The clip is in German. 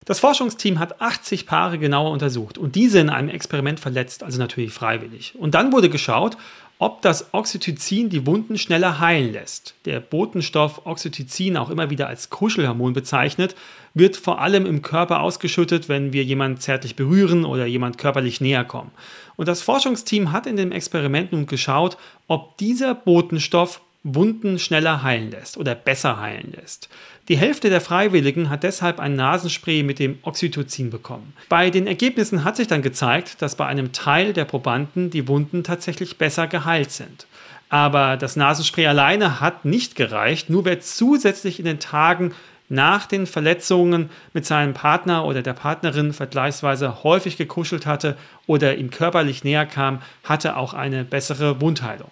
Das Forschungsteam hat 80 Paare genauer untersucht und diese in einem Experiment verletzt, also natürlich freiwillig. Und dann wurde geschaut, ob das Oxytocin die Wunden schneller heilen lässt. Der Botenstoff Oxytocin, auch immer wieder als Kuschelhormon bezeichnet, wird vor allem im Körper ausgeschüttet, wenn wir jemanden zärtlich berühren oder jemand körperlich näher kommen. Und das Forschungsteam hat in dem Experiment nun geschaut, ob dieser Botenstoff Wunden schneller heilen lässt oder besser heilen lässt. Die Hälfte der Freiwilligen hat deshalb ein Nasenspray mit dem Oxytocin bekommen. Bei den Ergebnissen hat sich dann gezeigt, dass bei einem Teil der Probanden die Wunden tatsächlich besser geheilt sind. Aber das Nasenspray alleine hat nicht gereicht, nur wer zusätzlich in den Tagen nach den Verletzungen mit seinem Partner oder der Partnerin vergleichsweise häufig gekuschelt hatte oder ihm körperlich näher kam, hatte auch eine bessere Wundheilung.